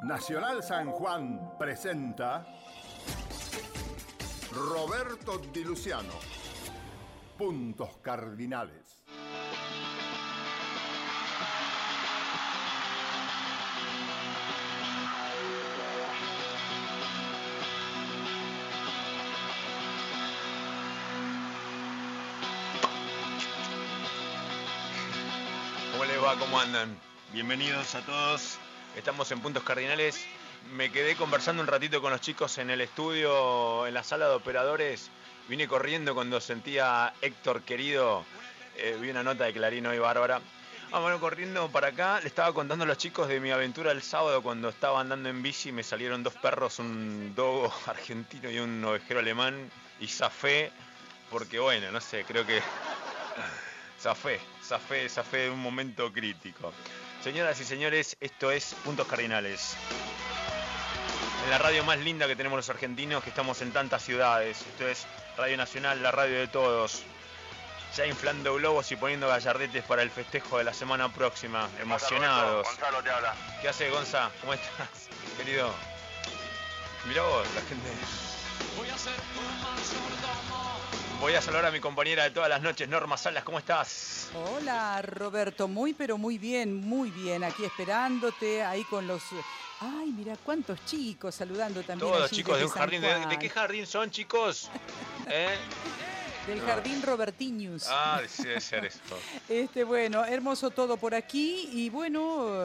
Nacional San Juan presenta Roberto Di Luciano. Puntos Cardinales. ¿Cómo les va? ¿Cómo andan? Bienvenidos a todos. Estamos en Puntos Cardinales. Me quedé conversando un ratito con los chicos en el estudio, en la sala de operadores. Vine corriendo cuando sentía a Héctor querido. Vi una nota de Clarín hoy bárbara. Bueno, corriendo para acá, le estaba contando a los chicos de mi aventura el sábado cuando estaba andando en bici. Me salieron dos perros, un dogo argentino y un ovejero alemán. Y zafé, porque bueno, no sé, creo que zafé de un momento crítico. Señoras y señores, esto es Puntos Cardinales. En la radio más linda que tenemos los argentinos, que estamos en tantas ciudades. Esto es Radio Nacional, la radio de todos. Ya inflando globos y poniendo gallardetes para el festejo de la semana próxima. Emocionados. Gonzalo te habla. ¿Qué hace, Gonza? ¿Cómo estás, querido? Mirá vos, la gente. Voy a saludar a mi compañera de todas las noches, Norma Salas. ¿Cómo estás? Hola, Roberto. Muy, pero muy bien, muy bien. Aquí esperándote, ahí con los... Ay, mira cuántos chicos saludando también. Todos allí chicos de un desde jardín. San ¿De qué jardín son, chicos? Del Jardín Robertiñus. Ah, debe ser esto. Bueno, hermoso todo por aquí. Y bueno,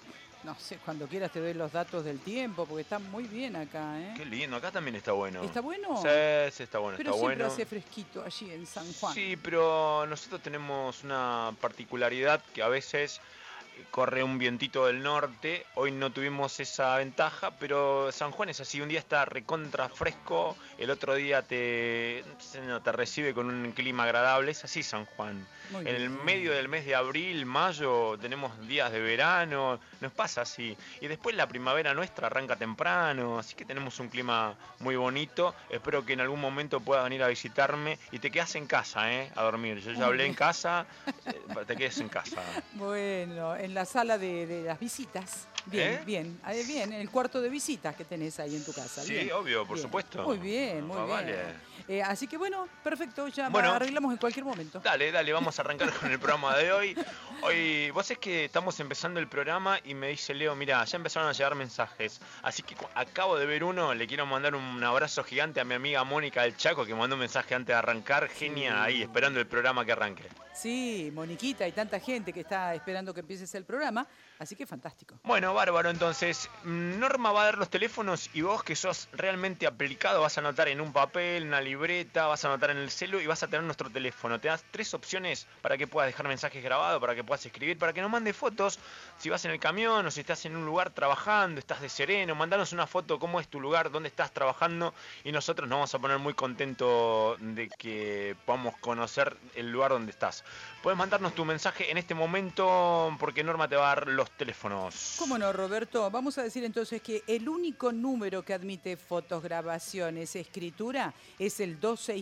no sé, cuando quieras te doy los datos del tiempo, porque está muy bien acá, ¿eh? Qué lindo, acá también está bueno. ¿Está bueno? Sí, está bueno, pero está siempre bueno. hace fresquito allí en San Juan. Sí, pero nosotros tenemos una particularidad que a veces corre un vientito del norte. Hoy no tuvimos esa ventaja, pero San Juan es así. Un día está recontra fresco, el otro día te recibe con un clima agradable. Es así San Juan. En el medio del mes de abril, mayo, tenemos días de verano. Nos pasa así. Y después la primavera nuestra arranca temprano. Así que tenemos un clima muy bonito. Espero que en algún momento puedas venir a visitarme. Y te quedas en casa, a dormir. Yo ya hablé en casa. Te quedes en casa. Bueno, en la sala de las visitas. Bien, bien, en el cuarto de visitas que tenés ahí en tu casa. Sí, bien, obvio, por bien. supuesto. Muy bien, muy bien. Vale. Así que bueno, perfecto, ya Bueno, arreglamos en cualquier momento. Dale, vamos a arrancar con el programa de hoy. Hoy, vos es que estamos empezando el programa y me dice Leo, mira, ya empezaron a llegar mensajes. Así que acabo de ver uno, le quiero mandar un abrazo gigante a mi amiga Mónica del Chaco, que me mandó un mensaje antes de arrancar. Genia, ahí, esperando el programa que arranque. Sí, Moniquita y tanta gente que está esperando que empieces el programa, así que fantástico. Bueno, bárbaro, entonces, Norma va a dar los teléfonos y vos que sos realmente aplicado vas a anotar en un papel, una libreta, vas a anotar en el celu y vas a tener nuestro teléfono. Te das 3 opciones para que puedas dejar mensajes grabados, para que puedas escribir, para que nos mandes fotos. Si vas en el camión o si estás en un lugar trabajando, estás de sereno, mandanos una foto, cómo es tu lugar, dónde estás trabajando y nosotros nos vamos a poner muy contentos de que podamos conocer el lugar donde estás. Puedes mandarnos tu mensaje en este momento porque Norma te va a dar los teléfonos. ¿Cómo no, Roberto? Vamos a decir entonces que el único número que admite fotos, grabaciones, escritura es el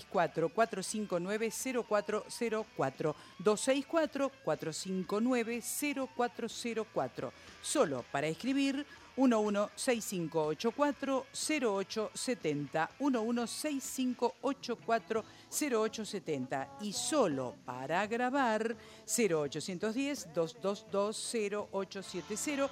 264-459-0404. 264-459-0404. Solo para escribir 116584-0870. 116584-0870. Y solo para grabar 0810-222-0870.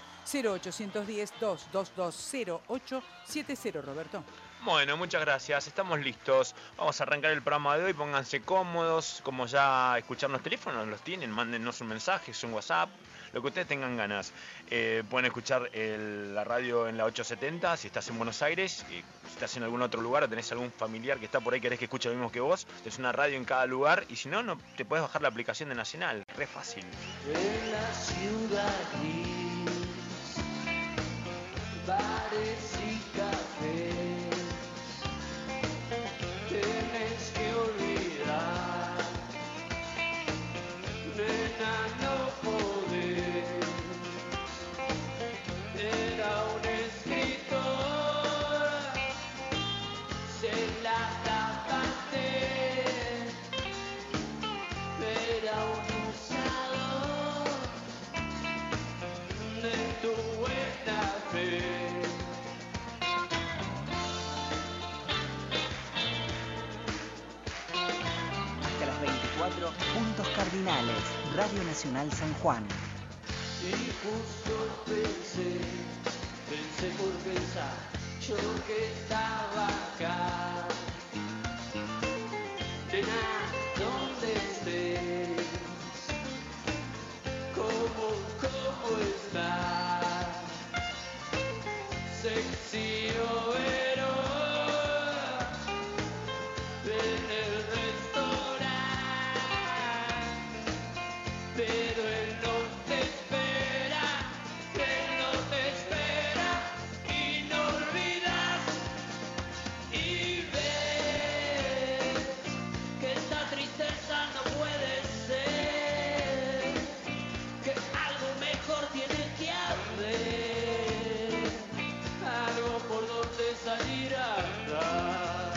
0810-222-0870, Roberto. Bueno, muchas gracias, estamos listos. Vamos a arrancar el programa de hoy, pónganse cómodos, como ya escuchar los teléfonos, los tienen, mándennos un mensaje, un WhatsApp, lo que ustedes tengan ganas. Pueden escuchar la radio en la 870 si estás en Buenos Aires, si estás en algún otro lugar o tenés algún familiar que está por ahí, querés que escuche lo mismo que vos, es una radio en cada lugar y si no, te podés bajar la aplicación de Nacional, re fácil. En la ciudad gris, bares y cafés, tienes que olvidar, nena, no podés. Era un escritor, se la tapaste, era un usador. Radio Nacional San Juan. Y justo pensé por pensar, yo que estaba acá. Nena, ¿dónde estés? ¿Cómo estás? Sexy overo en el restaurante, pero él no te espera, y no olvidas y ves que esta tristeza no puede ser, que algo mejor tiene que haber, algo por donde salir a andar.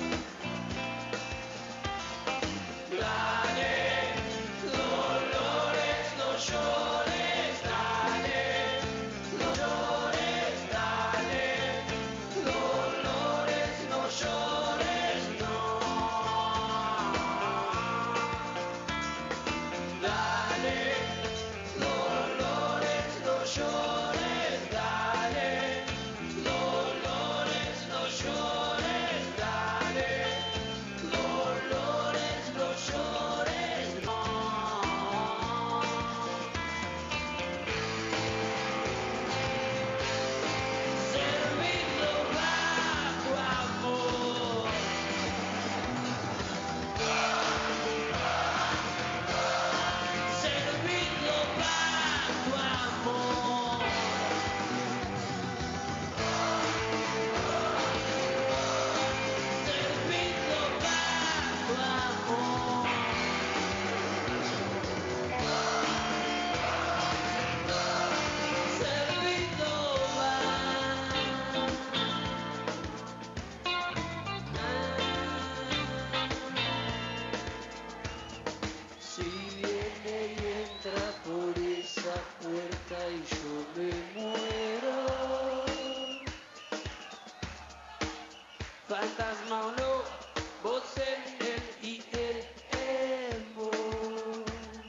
Dale, Dolores, no llores, dale, no llores, dale, Dolores, no llores, no. Dale, Dolores, no llores, dale, Dolores, no llores, dale, Dolores, no llores, no. Servido bajo amor. Servido bajo amor. Servido bajo amor. Servido Si viene y entra por esa puerta y yo me muero, fantasma o no, vos en él y él en vos.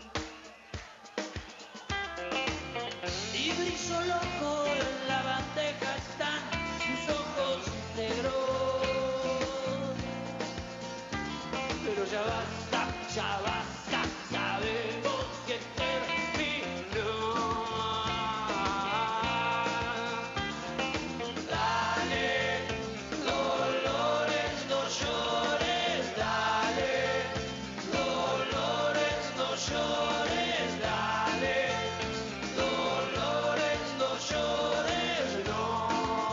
Y brillo loco en la bandeja están sus ojos negros. Pero ya basta, sabemos que terminó. Dale, Dolores, no llores, dale, Dolores, no llores, dale, Dolores, no llores, no.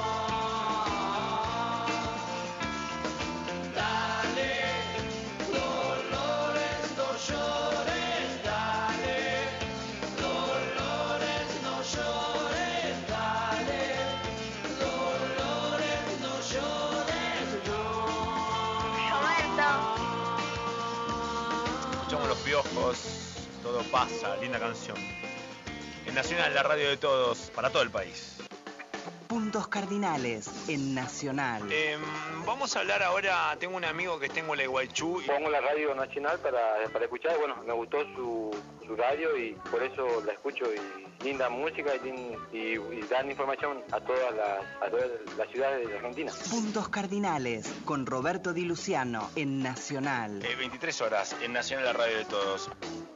Dale, Dolores, no llores, dale, Dolores, no llores, dale, Dolores, no llores, no. Escuchamos Los Piojos, Todo pasa, linda canción. En Nacional, la radio de todos, para todo el país. Puntos cardinales en Nacional. Vamos a hablar ahora, tengo un amigo que está en Gualeguaychú. Pongo la radio nacional para escuchar, bueno, me gustó su radio y por eso la escucho, y linda música y dan información a todas las ciudades de Argentina. Puntos cardinales con Roberto Di Luciano en Nacional. 23 horas, en Nacional, la radio de todos.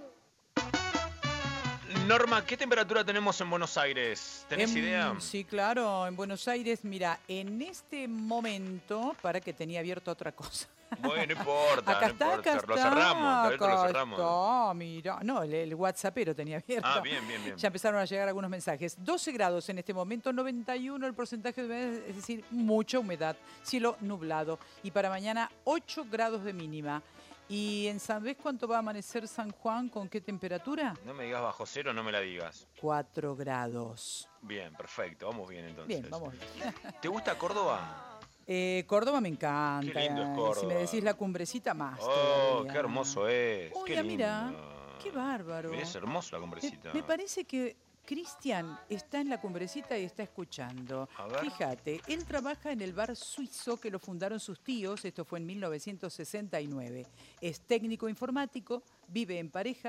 Norma, ¿qué temperatura tenemos en Buenos Aires? ¿Tenés idea? Sí, claro, en Buenos Aires, mira, en este momento, para que tenía abierto otra cosa. Bueno, no importa, Acá no está, importa. acá está. Lo cerramos, tal vez lo cerramos. Está, mira. No, el WhatsAppero tenía abierto. Ah, bien. Ya empezaron a llegar algunos mensajes. 12 grados en este momento, 91 el porcentaje de humedad, es decir, mucha humedad. Cielo nublado. Y para mañana, 8 grados de mínima. ¿Y en San Luis cuánto va a amanecer San Juan? ¿Con qué temperatura? No me digas bajo cero, no me la digas. 4 grados. Bien, perfecto. Vamos bien entonces. Bien, vamos bien. ¿Te gusta Córdoba? Córdoba me encanta. Qué lindo es Córdoba. Si me decís la cumbrecita, más Oh, todavía. qué hermoso es. Uy, Qué lindo. mira, qué bárbaro. Es hermoso la cumbrecita. Me parece que Cristian está en la cumbrecita y está escuchando. A ver. Fíjate, él trabaja en el bar suizo que lo fundaron sus tíos, esto fue en 1969. Es técnico informático, vive en pareja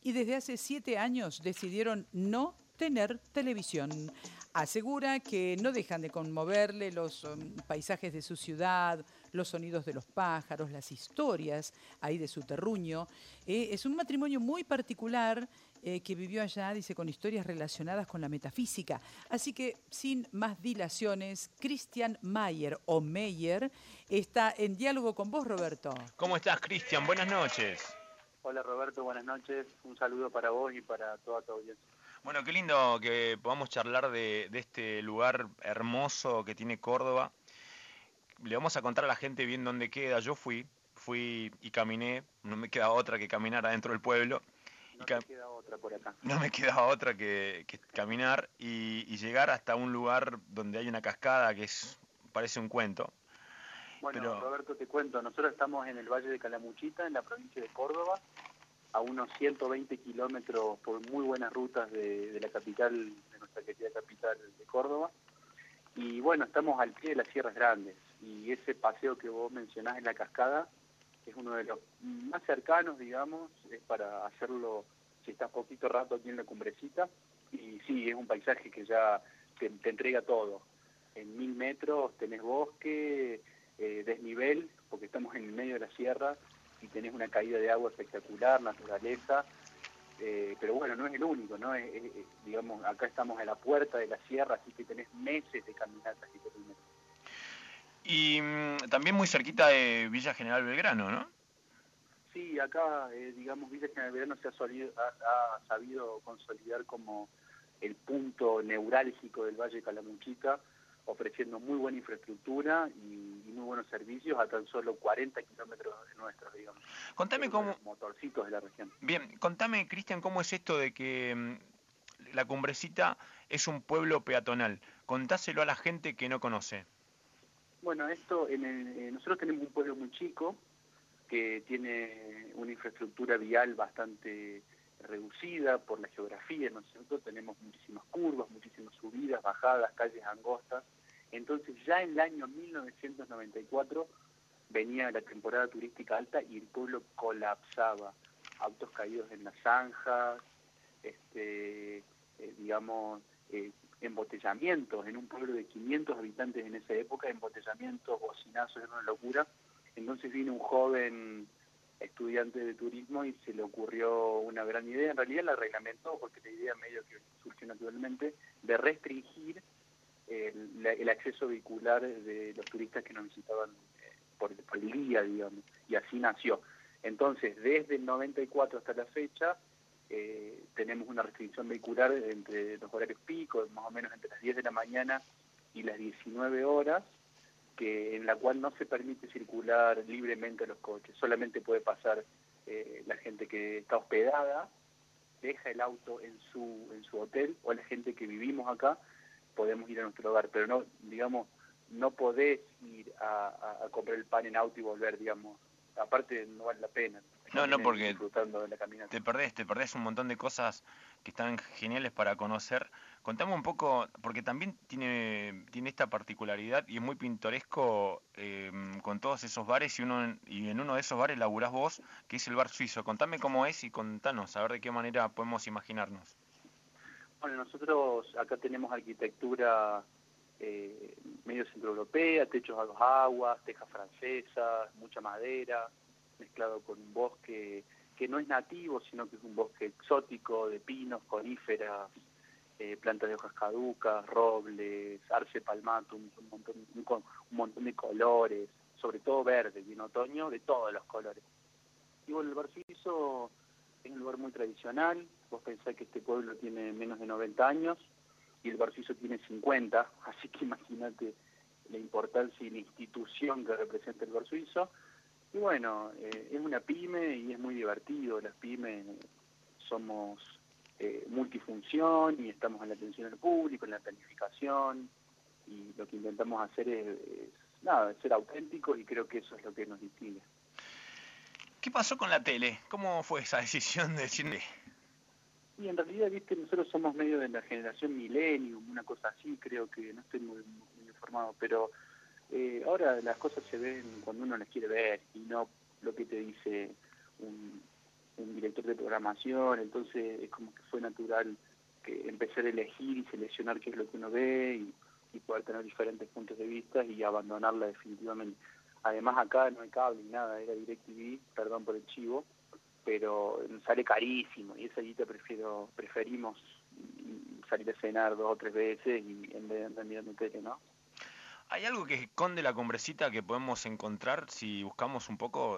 y desde hace 7 años decidieron no tener televisión. Asegura que no dejan de conmoverle los paisajes de su ciudad, los sonidos de los pájaros, las historias ahí de su terruño. Es un matrimonio muy particular que vivió allá, dice, con historias relacionadas con la metafísica. Así que, sin más dilaciones, Christian Mayer, o Meyer, está en diálogo con vos, Roberto. ¿Cómo estás, Cristian? Buenas noches. Hola Roberto, buenas noches. Un saludo para vos y para toda tu audiencia. Bueno, qué lindo que podamos charlar de este lugar hermoso que tiene Córdoba. Le vamos a contar a la gente bien dónde queda. Yo fui y caminé, no me queda otra que caminar adentro del pueblo. No te queda otra por acá. No me quedaba otra que caminar y llegar hasta un lugar donde hay una cascada que parece un cuento. Bueno, Pero... Roberto, te cuento, nosotros estamos en el Valle de Calamuchita, en la provincia de Córdoba, a unos 120 kilómetros por muy buenas rutas de la capital, de nuestra querida capital de Córdoba. Y bueno, estamos al pie de las Sierras Grandes, y ese paseo que vos mencionás en la cascada es uno de los más cercanos, digamos, es para hacerlo si estás poquito rato aquí en la cumbrecita, y sí, es un paisaje que ya te entrega todo. En 1000 metros tenés bosque, desnivel, porque estamos en el medio de la sierra, y tenés una caída de agua espectacular, naturaleza, pero bueno, no es el único, ¿no? Digamos, acá estamos en la puerta de la sierra, así que tenés meses de caminatas y terminas. Y también muy cerquita de Villa General Belgrano, ¿no? Sí, acá, digamos, Villa General Belgrano se ha sabido consolidar como el punto neurálgico del Valle de Calamuchita, ofreciendo muy buena infraestructura y muy buenos servicios a tan solo 40 kilómetros de nuestros, digamos. Contame cómo... motorcitos de la región. Bien, contame, Cristian, cómo es esto de que la Cumbrecita es un pueblo peatonal. Contáselo a la gente que no conoce. Bueno, esto, nosotros tenemos un pueblo muy chico que tiene una infraestructura vial bastante reducida por la geografía, ¿no es cierto? Tenemos muchísimas curvas, muchísimas subidas, bajadas, calles angostas. Entonces ya en el año 1994 venía la temporada turística alta y el pueblo colapsaba. Autos caídos en las zanjas, embotellamientos en un pueblo de 500 habitantes en esa época, embotellamientos, bocinazos, era una locura. Entonces vino un joven estudiante de turismo y se le ocurrió una gran idea, en realidad la reglamentó porque la idea medio que surgió naturalmente, de restringir el acceso vehicular de los turistas que nos visitaban por el día, digamos, y así nació. Entonces, desde el 94 hasta la fecha, tenemos una restricción vehicular entre los horarios picos, más o menos entre las 10 de la mañana y las 19 horas, en la cual no se permite circular libremente los coches, solamente puede pasar la gente que está hospedada, deja el auto en su hotel, o la gente que vivimos acá, podemos ir a nuestro hogar, pero no, digamos, no podés ir a comprar el pan en auto y volver, digamos, aparte no vale la pena. No, porque disfrutando de la caminata. te perdés un montón de cosas que están geniales para conocer. Contame un poco, porque también tiene esta particularidad y es muy pintoresco con todos esos bares y en uno de esos bares laburás vos, que es el Bar Suizo. Contame cómo es y contanos, a ver de qué manera podemos imaginarnos. Bueno, nosotros acá tenemos arquitectura medio centroeuropea, techos a dos aguas, tejas francesas, mucha madera, mezclado con un bosque que no es nativo, sino que es un bosque exótico de pinos, coníferas, plantas de hojas caducas, robles, arce palmatum, un montón de colores, sobre todo verde, y en otoño de todos los colores. Y bueno, el Bar Suizo es un lugar muy tradicional. Vos pensás que este pueblo tiene menos de 90 años y el Bar Suizo tiene 50, así que imagínate la importancia y la institución que representa el Bar Suizo. Y bueno, es una pyme y es muy divertido. Las pymes somos multifunción y estamos en la atención al público, en la planificación, y lo que intentamos hacer es ser auténticos, y creo que eso es lo que nos distingue. ¿Qué pasó con la tele? ¿Cómo fue esa decisión de decirle? Y en realidad, viste, nosotros somos medio de la generación millennium, una cosa así, creo que no estoy muy informado, pero ahora las cosas se ven cuando uno las quiere ver y no lo que te dice un director de programación, entonces es como que fue natural que empezar a elegir y seleccionar qué es lo que uno ve y poder tener diferentes puntos de vista y abandonarla definitivamente. Además acá no hay cable ni nada, era DirecTV, perdón por el chivo, pero sale carísimo y esa guita preferimos salir a cenar 2 o 3 veces y en vez de andar mirando tele, ¿no? ¿Hay algo que esconde la Cumbrecita que podemos encontrar si buscamos un poco?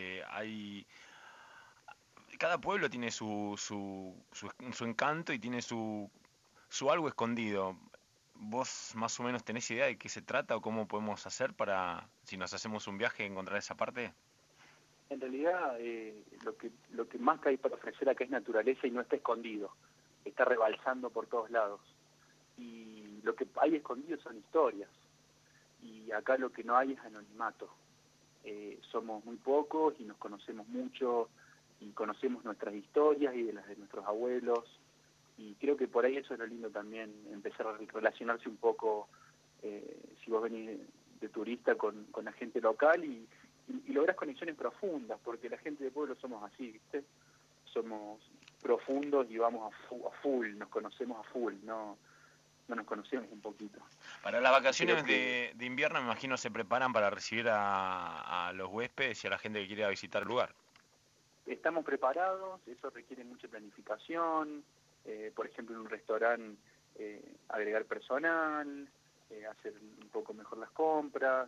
Cada pueblo tiene su encanto y tiene su algo escondido. ¿Vos más o menos tenés idea de qué se trata o cómo podemos hacer para, si nos hacemos un viaje, encontrar esa parte? En realidad, lo que más que hay para ofrecer acá es naturaleza y no está escondido, está rebalsando por todos lados. Y lo que hay escondido son historias, y acá lo que no hay es anonimato. Somos muy pocos y nos conocemos mucho, y conocemos nuestras historias y de las de nuestros abuelos, y creo que por ahí eso es lo lindo también, empezar a relacionarse un poco, si vos venís de turista con la gente local y lográs conexiones profundas, porque la gente de pueblo somos así, ¿viste? Somos profundos y vamos a full, nos conocemos a full, no nos conocemos un poquito. Para las vacaciones de invierno, me imagino, se preparan para recibir a los huéspedes y a la gente que quiera visitar el lugar. Estamos preparados, eso requiere mucha planificación, por ejemplo en un restaurante agregar personal, hacer un poco mejor las compras,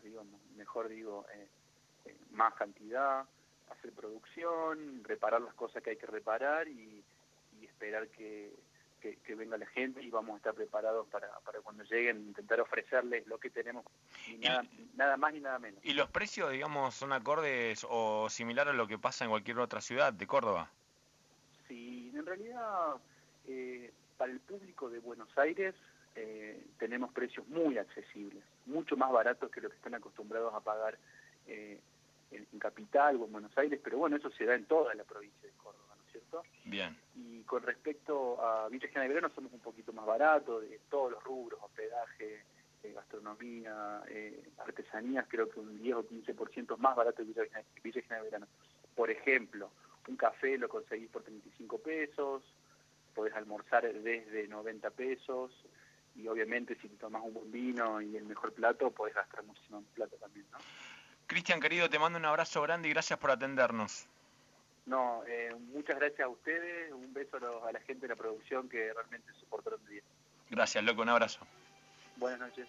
más cantidad, hacer producción, reparar las cosas que hay que reparar y esperar que venga la gente y vamos a estar preparados para cuando lleguen, intentar ofrecerles lo que tenemos y nada más ni nada menos. ¿Y los precios, digamos, son acordes o similar a lo que pasa en cualquier otra ciudad de Córdoba? Sí, en realidad para el público de Buenos Aires tenemos precios muy accesibles, mucho más baratos que lo que están acostumbrados a pagar en Capital o en Buenos Aires, pero bueno, eso se da en toda la provincia de Córdoba, ¿no es cierto? Bien. Y con respecto a Villa General Belgrano somos un poquito más baratos de todos los rubros, hospedaje, gastronomía, artesanías, creo que un 10 o 15% más barato que Villa General Belgrano. Por ejemplo, un café lo conseguís por 35 pesos, podés almorzar desde 90 pesos, y obviamente si te tomás un buen vino y el mejor plato, podés gastar muchísimo en plata también, ¿no? Cristian, querido, te mando un abrazo grande y gracias por atendernos. No, muchas gracias a ustedes, un beso a la gente de la producción que realmente soportaron bien. Gracias, loco, un abrazo. Buenas noches.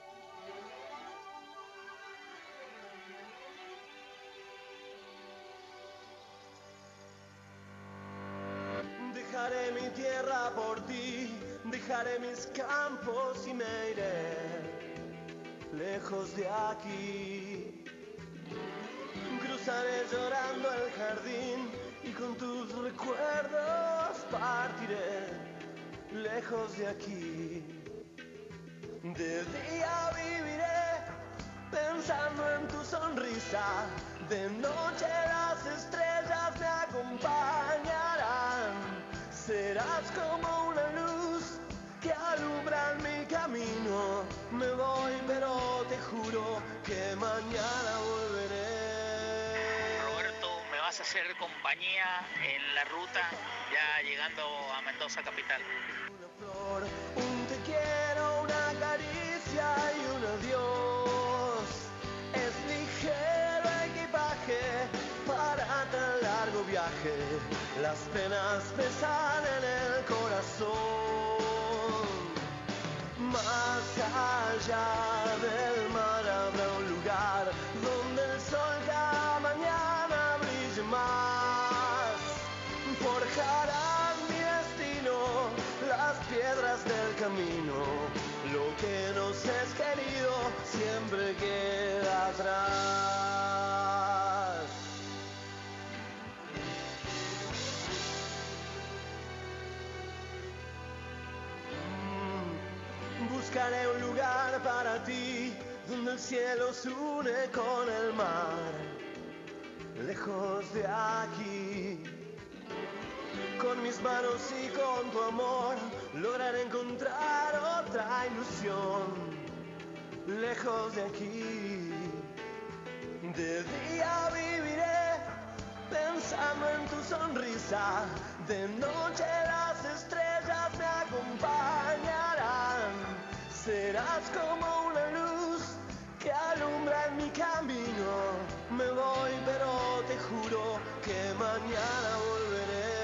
Dejaré mi tierra por ti, dejaré mis campos y me iré lejos de aquí. Cruzaré llorando el jardín y con tus recuerdos partiré lejos de aquí. De día viviré pensando en tu sonrisa, de noche las estrellas me acompañarán. Serás como una luz que alumbra mi camino. Me voy, pero te juro que mañana volveré. Roberto, me vas a hacer compañía en la ruta, ya llegando a Mendoza capital. Una flor, un te quiero, una caricia y un adiós. Es ligero equipaje para tan largo viaje. Las penas pesan en el corazón. Más allá del mar habrá un lugar donde el sol cada mañana brille más. Forjarán mi destino las piedras del camino. Lo que nos es querido siempre queda atrás. Buscaré un lugar para ti, donde el cielo se une con el mar, lejos de aquí. Con mis manos y con tu amor, lograré encontrar otra ilusión, lejos de aquí. De día viviré pensando en tu sonrisa. De noche las estrellas me acompañarán. Serás como una luz que alumbra en mi camino. Me voy, pero te juro que mañana volveré.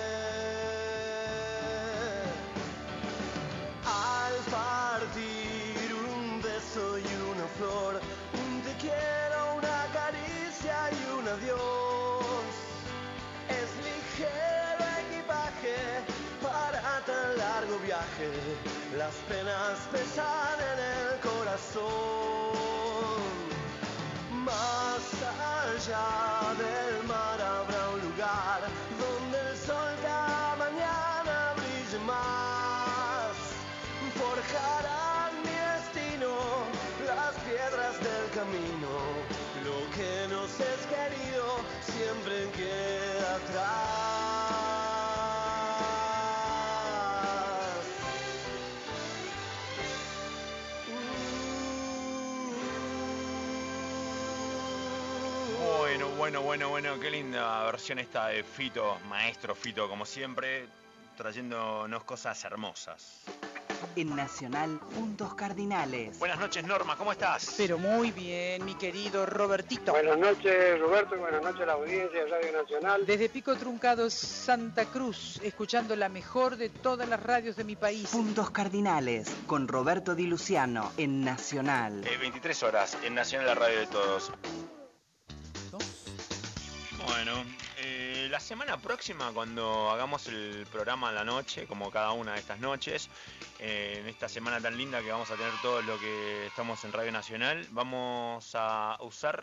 Al partir un beso y una flor, un te quiero, una caricia y un adiós. Es ligero equipaje para tan largo viaje. Las penas pesan en el corazón. Más allá del mar habrá un lugar donde el sol cada mañana brille más. Forjarán mi destino las piedras del camino. Lo que nos es querido siempre queda atrás. Bueno, qué linda versión esta de Fito, maestro Fito, como siempre, trayéndonos cosas hermosas. En Nacional, Puntos Cardinales. Buenas noches, Norma, ¿cómo estás? Pero muy bien, mi querido Robertito. Buenas noches, Roberto, y buenas noches a la audiencia de Radio Nacional. Desde Pico Truncado, Santa Cruz, escuchando la mejor de todas las radios de mi país. Puntos Cardinales, con Roberto Di Luciano, en Nacional. 23 horas, en Nacional, la radio de todos. Bueno, la semana próxima, cuando hagamos el programa a la noche, como cada una de estas noches, en esta semana tan linda que vamos a tener todo lo que estamos en Radio Nacional, vamos a usar,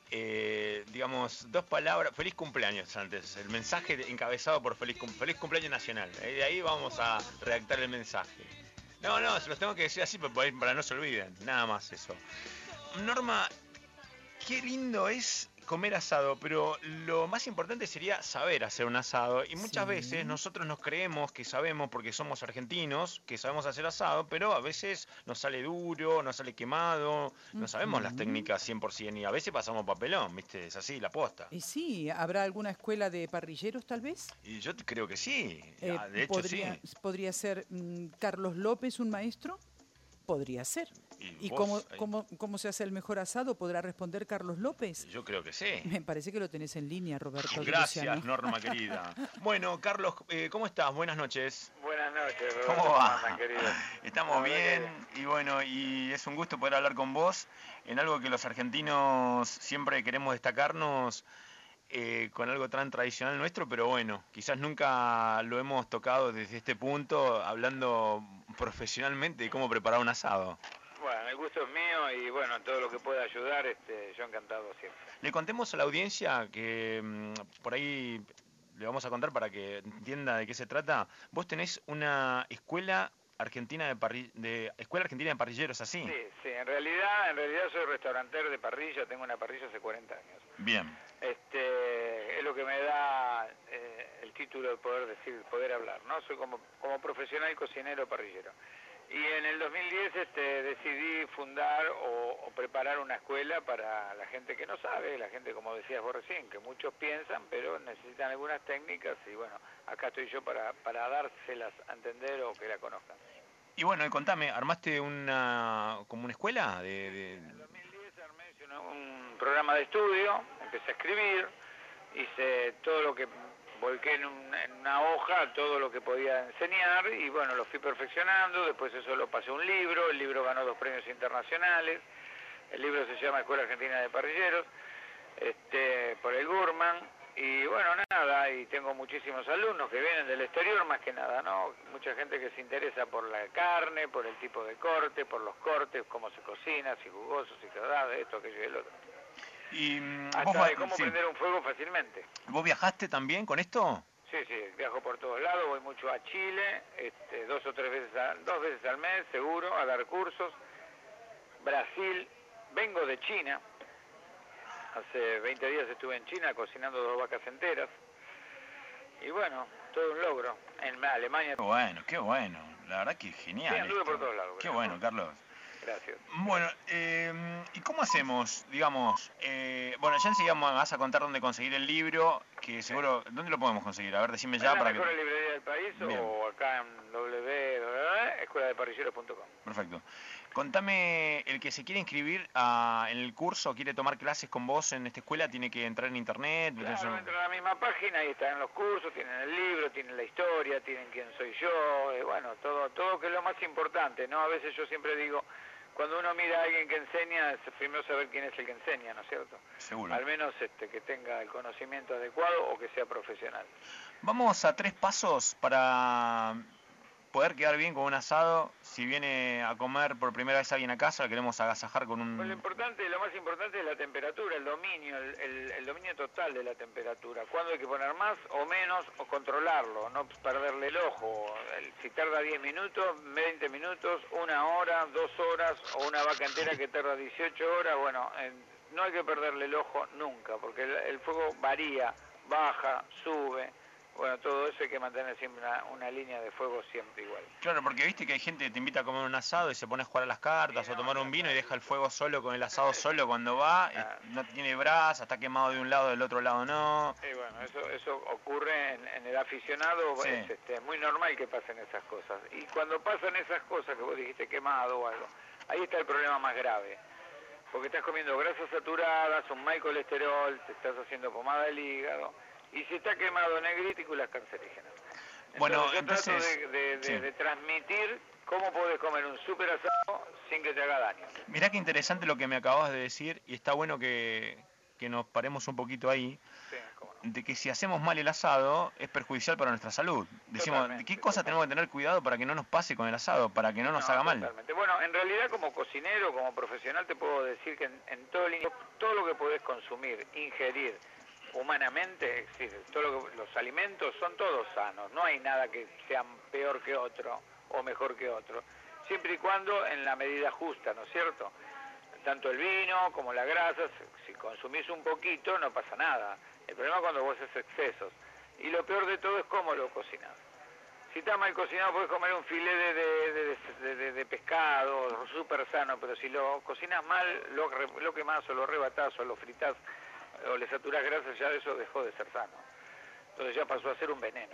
digamos, dos palabras. Feliz cumpleaños antes, el mensaje encabezado por feliz cumpleaños nacional. De ahí vamos a redactar el mensaje. No, se los tengo que decir así para no se olviden, nada más eso. Norma, qué lindo es comer asado, pero lo más importante sería saber hacer un asado, y muchas veces nosotros nos creemos que sabemos porque somos argentinos, que sabemos hacer asado, pero a veces nos sale duro, nos sale quemado, no sabemos las técnicas 100% y a veces pasamos papelón, ¿viste? Es así, la posta. Y sí, ¿habrá alguna escuela de parrilleros tal vez? Y yo creo que sí, de hecho sí. ¿Podría ser Carlos López un maestro? Podría ser. ¿Y cómo se hace el mejor asado? ¿Podrá responder Carlos López? Yo creo que sí. Me parece que lo tenés en línea, Roberto. Gracias, Norma querida. Bueno, Carlos, ¿cómo estás? Buenas noches. Buenas noches, Roberto. ¿Cómo va? Querido? Estamos bien y bueno, y es un gusto poder hablar con vos en algo que los argentinos siempre queremos destacarnos, con algo tan tradicional nuestro, pero bueno, quizás nunca lo hemos tocado desde este punto, hablando profesionalmente de cómo preparar un asado. Bueno, el gusto es mío y bueno, todo lo que pueda ayudar, yo encantado siempre. Le contemos a la audiencia que por ahí le vamos a contar para que entienda de qué se trata. Vos tenés una escuela argentina de parrilleros, ¿así? Sí, en realidad soy restaurantero de parrilla, tengo una parrilla hace 40 años. Bien. Es lo que me da el título de poder hablar, ¿no? Soy como profesional cocinero parrillero. Y en el 2010 decidí fundar o preparar una escuela para la gente que no sabe, la gente, como decías vos recién, que muchos piensan, pero necesitan algunas técnicas y bueno, acá estoy yo para dárselas a entender o que la conozcan. Y bueno, contame, ¿armaste como una escuela? En el 2010 armé un programa de estudio, empecé a escribir, hice todo lo que volqué en una hoja, todo lo que podía enseñar y bueno, lo fui perfeccionando, después eso lo pasé a un libro, el libro ganó 2 premios internacionales, el libro se llama Escuela Argentina de Parrilleros, por el Gurman, y bueno, nada, y tengo muchísimos alumnos que vienen del exterior más que nada, ¿no? Mucha gente que se interesa por la carne, por el tipo de corte, por los cortes, cómo se cocina, si jugoso, si quebrado, esto, aquello y el otro. Y hasta de cómo prender un fuego fácilmente. ¿Vos viajaste también con esto? Sí, viajo por todos lados, voy mucho a Chile, 2 o 3 veces, 2 veces al mes seguro, a dar cursos. Brasil, vengo de China, hace 20 días estuve en China cocinando 2 vacas enteras. Y bueno, todo un logro. En Alemania. Qué bueno, la verdad que genial. Sí, anduve por todos lados. Qué bueno, Carlos. Gracias. Bueno, ¿y cómo hacemos? Digamos, bueno, ya enseguida me vas a contar dónde conseguir el libro, que seguro, ¿dónde lo podemos conseguir? A ver, decime ya ¿En la para que... mejor librería del país Bien. o acá en www.escueladeparrilleros.com? Perfecto. Contame, el que se quiere inscribir en el curso, quiere tomar clases con vos en esta escuela, tiene que entrar en internet. Claro, entra a la misma página y están los cursos, tienen el libro, tienen la historia, tienen quién soy yo, bueno, todo que es lo más importante, ¿no? A veces yo siempre digo, cuando uno mira a alguien que enseña, es primero saber quién es el que enseña, ¿no es cierto? Seguro. Al menos que tenga el conocimiento adecuado o que sea profesional. Vamos a 3 pasos para poder quedar bien con un asado. Si viene a comer por primera vez alguien a casa, lo queremos agasajar con un... Pues lo más importante es la temperatura, el dominio, el dominio total de la temperatura. Cuándo hay que poner más o menos o controlarlo, no perderle el ojo. Si tarda 10 minutos, 20 minutos, 1 hora, 2 horas o una vaca entera que tarda 18 horas, bueno, no hay que perderle el ojo nunca, porque el fuego varía, baja, sube. Bueno, todo eso hay que mantener siempre una línea de fuego siempre igual. Claro, porque viste que hay gente que te invita a comer un asado y se pone a jugar a las cartas o a tomar un vino y deja el fuego solo con el asado solo cuando va, no tiene brasa, está quemado de un lado, del otro lado no. Y bueno, eso ocurre en el aficionado, Sí. Es muy normal que pasen esas cosas. Y cuando pasan esas cosas que vos dijiste quemado o algo, ahí está el problema más grave. Porque estás comiendo grasas saturadas, un mal colesterol, te estás haciendo pomada del hígado. Y si está quemado negríticulas cancerígenas. Bueno, Yo trato entonces, de transmitir cómo podés comer un super asado sin que te haga daño. Mirá qué interesante lo que me acabas de decir y está bueno que nos paremos un poquito ahí. Sí, cómo no. De que si hacemos mal el asado es perjudicial para nuestra salud. Decimos, ¿de qué cosa tenemos que tener cuidado para que no nos pase con el asado, para que no nos haga mal? Totalmente. Bueno, en realidad como cocinero, como profesional, te puedo decir que en todo lo que podés consumir, ingerir, humanamente, es decir, los alimentos son todos sanos, no hay nada que sea peor que otro o mejor que otro, siempre y cuando en la medida justa, ¿no es cierto? Tanto el vino como la grasa, si consumís un poquito no pasa nada, el problema es cuando vos haces excesos, y lo peor de todo es cómo lo cocinás. Si está mal cocinado podés comer un filete de pescado, súper sano, pero si lo cocinas mal, lo quemás o lo rebatás o lo fritás, o le saturás grasa, ya eso dejó de ser sano. Entonces ya pasó a ser un veneno.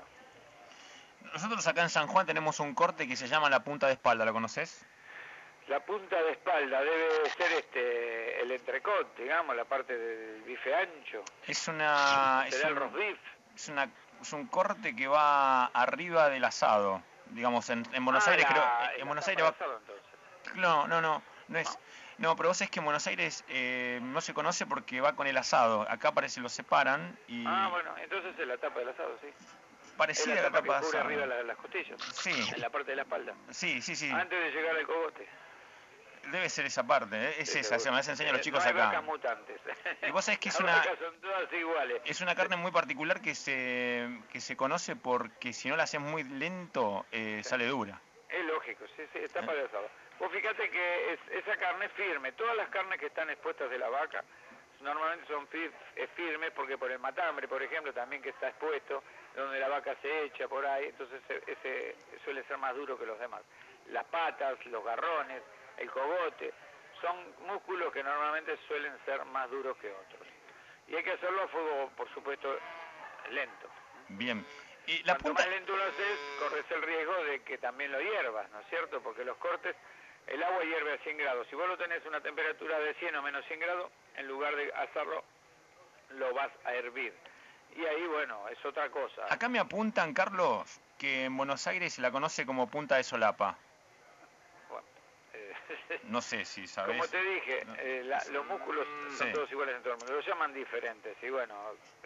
Nosotros acá en San Juan tenemos un corte que se llama la punta de espalda, ¿lo conoces? La punta de espalda debe ser el entrecot, digamos, la parte del bife ancho. ¿Será el roast beef? Es un corte que va arriba del asado. Digamos, en Buenos Aires creo... En Buenos Aires va... Asado, entonces. No es... No, pero vos sabés que en Buenos Aires no se conoce porque va con el asado. Acá parece lo separan y... Bueno, entonces es la tapa del asado, sí. Parecida a la tapa de asado. Arriba las costillas. Sí. En la parte de la espalda. Sí. Antes de llegar al cogote. Debe ser esa parte, ¿eh? Es esa, se me enseñan los chicos no hay acá. vacas mutantes. Y vos sabés que Las vacas son todas iguales. Es una carne muy particular que se conoce porque si no la haces muy lento, sale dura. Es lógico, sí, es tapa de asado. Vos fíjate que esa carne es firme. Todas las carnes que están expuestas de la vaca normalmente son firmes porque por el matambre, por ejemplo, también que está expuesto, donde la vaca se echa por ahí, entonces ese suele ser más duro que los demás. Las patas, los garrones, el cogote, son músculos que normalmente suelen ser más duros que otros. Y hay que hacerlo a fuego, por supuesto, lento. Bien. Y Cuanto más lento lo haces, corres el riesgo de que también lo hiervas, ¿no es cierto? Porque los cortes, el agua hierve a 100 grados. Si vos lo tenés a una temperatura de 100 o menos 100 grados, en lugar de asarlo, lo vas a hervir. Y ahí, bueno, es otra cosa. Acá me apuntan, Carlos, que en Buenos Aires se la conoce como punta de solapa. Bueno, no sé si sabés. Como te dije, los músculos son todos iguales en todo el mundo. Lo llaman diferentes. Y bueno,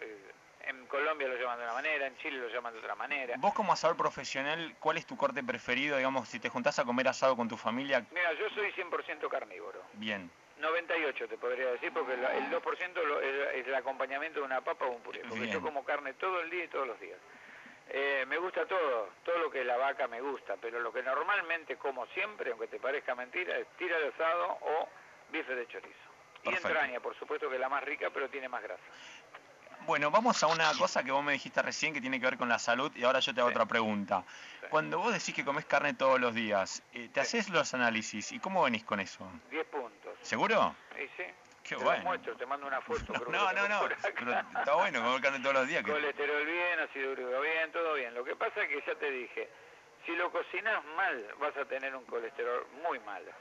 en Colombia lo llaman de una manera, en Chile lo llaman de otra manera. Vos como asador profesional, ¿cuál es tu corte preferido? Digamos, si te juntás a comer asado con tu familia. Mira, yo soy 100% carnívoro. Bien. 98 te podría decir, porque el 2% es el acompañamiento de una papa o un puré. Porque yo como carne todo el día y todos los días. Me gusta todo lo que es la vaca me gusta, pero lo que normalmente como siempre, aunque te parezca mentira, es tira de asado o bife de chorizo. Perfecto. Y entraña, por supuesto que es la más rica, pero tiene más grasa. Bueno, vamos a una cosa que vos me dijiste recién que tiene que ver con la salud y ahora yo te hago otra pregunta. Cuando vos decís que comés carne todos los días, ¿te haces los análisis? ¿Y cómo venís con eso? 10 puntos. ¿Seguro? Sí, sí. Qué te bueno. Lo muestro, te mando una foto. No, pero está bueno comer carne todos los días. Colesterol bien, ácido úrico bien, todo bien. Lo que pasa es que ya te dije, si lo cocinás mal, vas a tener un colesterol muy malo.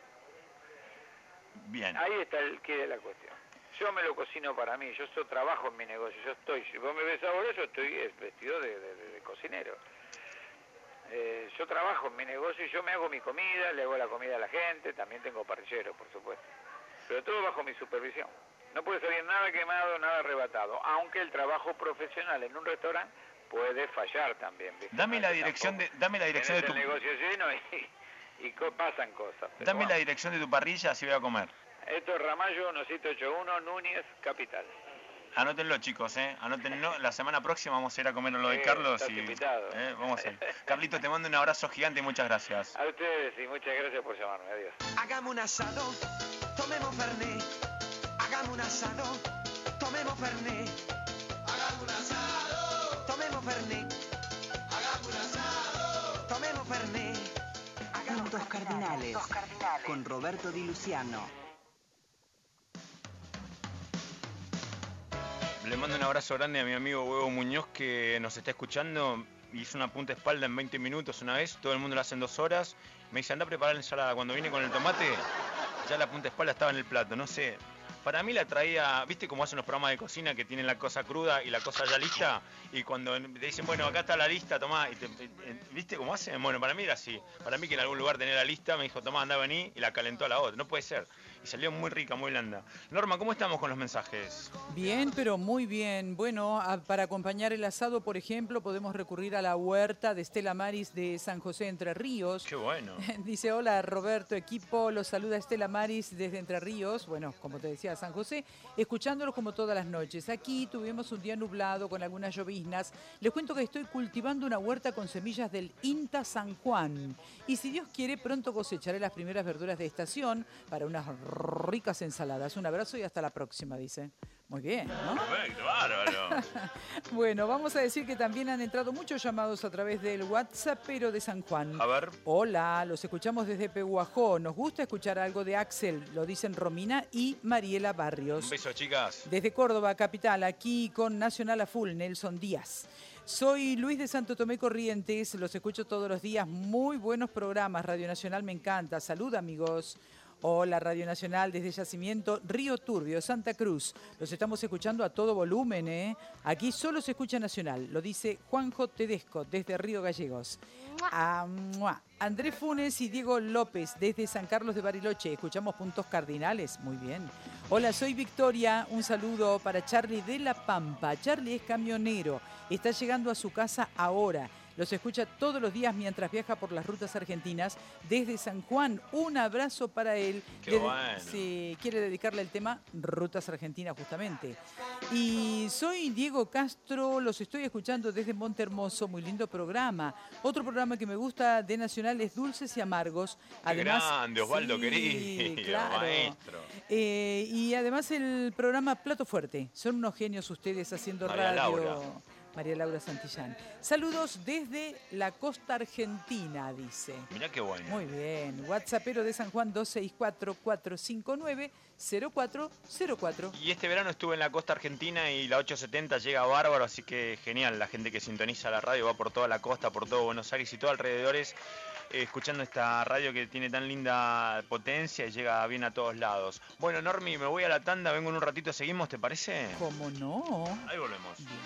Bien. Ahí está el quid de la cuestión. Yo me lo cocino para mí, yo trabajo en mi negocio, si vos me ves ahora, yo estoy vestido de cocinero. Yo trabajo en mi negocio y yo me hago mi comida, le hago la comida a la gente, también tengo parrillero, por supuesto. Pero todo bajo mi supervisión. No puede salir nada quemado, nada arrebatado, aunque el trabajo profesional en un restaurante puede fallar también. ¿Viste? Dame la dirección de tu... el negocio lleno y pasan cosas. Dame la dirección de tu parrilla, así voy a comer. Esto es Ramallo 1781, Núñez, Capital. Anótenlo, chicos, anótenlo. La semana próxima vamos a ir a comer lo de Carlos. Estás invitado. Vamos a ir. Carlito, te mando un abrazo gigante y muchas gracias. A ustedes y muchas gracias por llamarme. Adiós. Hagamos un asado, tomemos fernet. Hagamos un asado, tomemos fernet. Hagamos un asado, tomemos fernet. Hagamos un asado, tomemos fernet. Puntos Cardinales, con Roberto Di Luciano. Le mando un abrazo grande a mi amigo Huevo Muñoz que nos está escuchando. Hizo una punta espalda en 20 minutos una vez, todo el mundo lo hace en 2 horas. Me dice, anda a preparar la ensalada. Cuando vine con el tomate, ya la punta espalda estaba en el plato. No sé, para mí la traía, ¿viste cómo hacen los programas de cocina que tienen la cosa cruda y la cosa ya lista? Y cuando te dicen, bueno, acá está la lista, tomá, ¿viste cómo hacen? Bueno, para mí era así. Para mí que en algún lugar tenía la lista, me dijo, tomá, anda, vení, y la calentó a la otra. No puede ser. Y salió muy rica, muy blanda. Norma, ¿cómo estamos con los mensajes? Bien, pero muy bien. Bueno, para acompañar el asado, por ejemplo, podemos recurrir a la huerta de Estela Maris de San José, Entre Ríos. Qué bueno. Dice, hola Roberto, equipo, los saluda Estela Maris desde Entre Ríos. Bueno, como te decía, San José, escuchándolos como todas las noches. Aquí tuvimos un día nublado con algunas lloviznas. Les cuento que estoy cultivando una huerta con semillas del INTA San Juan. Y si Dios quiere, pronto cosecharé las primeras verduras de estación para unas ricas ensaladas. Un abrazo y hasta la próxima, dice. Muy bien, ¿no? Perfecto, bárbaro. Bueno, vamos a decir que también han entrado muchos llamados a través del WhatsApp, pero de San Juan. A ver. Hola, los escuchamos desde Pehuajó. Nos gusta escuchar algo de Axel, lo dicen Romina y Mariela Barrios. Un beso, chicas. Desde Córdoba, capital, aquí con Nacional a Full, Nelson Díaz. Soy Luis de Santo Tomé Corrientes, los escucho todos los días. Muy buenos programas, Radio Nacional me encanta. Salud, amigos. Hola, Radio Nacional, desde Yacimiento, Río Turbio, Santa Cruz. Los estamos escuchando a todo volumen, ¿eh? Aquí solo se escucha Nacional, lo dice Juanjo Tedesco, desde Río Gallegos. Andrés Funes y Diego López, desde San Carlos de Bariloche. Escuchamos Puntos Cardinales, muy bien. Hola, soy Victoria, un saludo para Charlie de La Pampa. Charlie es camionero, está llegando a su casa ahora. Los escucha todos los días mientras viaja por las rutas argentinas desde San Juan. Un abrazo para él. Qué bueno. Sí, quiere dedicarle el tema Rutas Argentinas justamente. Y soy Diego Castro, los estoy escuchando desde Montehermoso. Muy lindo programa. Otro programa que me gusta de Nacional es Dulces y Amargos. Además, qué grande, Osvaldo, sí, querido, claro. maestro. Y además el programa Plato Fuerte. Son unos genios ustedes haciendo María radio. Laura. María Laura Santillán. Saludos desde la costa argentina, dice. Mirá qué bueno. Muy bien. WhatsAppero de San Juan 264-459-0404. Y este verano estuve en la costa argentina y la 870 llega bárbaro, así que genial. La gente que sintoniza la radio va por toda la costa, por todo Buenos Aires y todo alrededores, escuchando esta radio que tiene tan linda potencia y llega bien a todos lados. Bueno, Normi, me voy a la tanda, vengo en un ratito, seguimos, ¿te parece? ¿Cómo no? Ahí volvemos. Bien.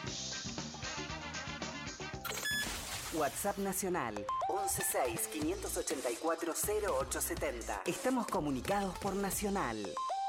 WhatsApp Nacional 116-584-0870. Estamos comunicados por Nacional.